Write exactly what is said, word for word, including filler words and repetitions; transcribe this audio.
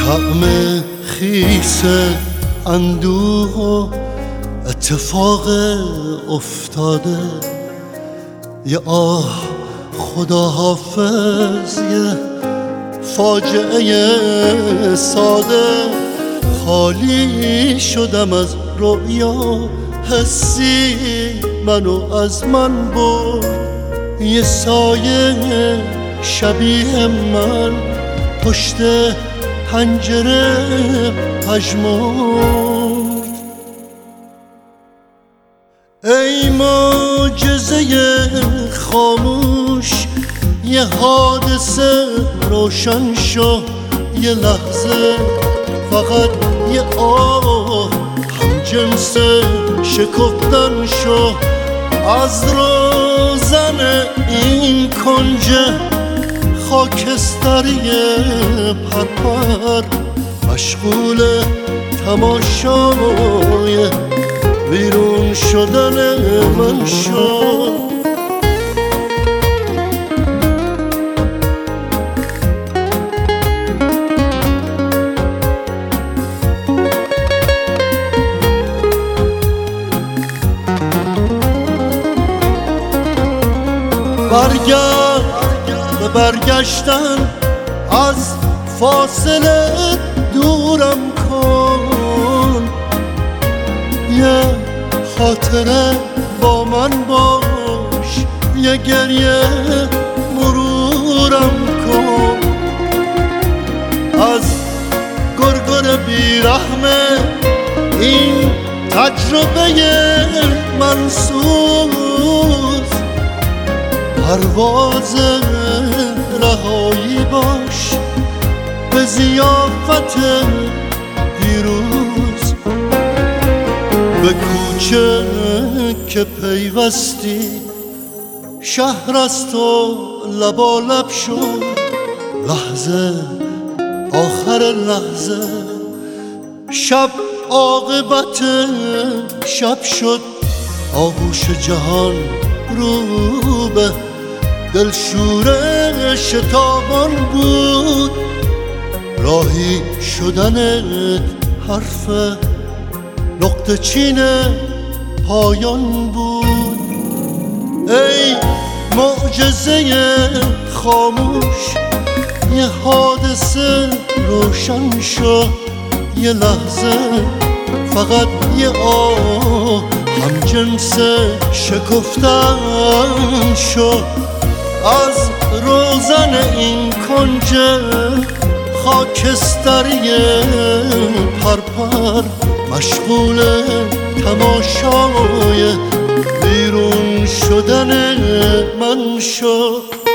طعم خیس اندوه و اتفاق افتاده، یه آه خدا حافظ، یه فاجعه ساده. خالی شدم از رؤیا، حسی منو از من برد. یه سایه شبیه من پشت پنجره پژمرد. ای معجزه خاموش، یه حادثه روشن شو. یه لحظه فقط یه آه هم جنس شکفتن شو. از روزن این کنج خاکستری پرپر، مشغول تماشای بیرون شدن من شو. برگرد به برگشتن، از فاصله دورم کن. یه خاطره با من باش، یه گریه مرورم کن. از گرگر بیرحمه این تجربه منسوز، پرواز رهایی باش به ضیافت دیروز. به کوچه که پیوستی شهر از تو لبالب شد. لحظه آخر لحظه شب عاقبت شب شد. آغوش جهان رو به دلشور شتابان بود. راهی شدنت حرف نقطه چین پایان بود. ای معجزه خاموش، یه حادثه روشن شو. یه لحظه فقط یه آه هم جنس شکفتن شو. از روزن این کنج خاکستری پرپر، مشغول تماشای بیرون شدن من شو.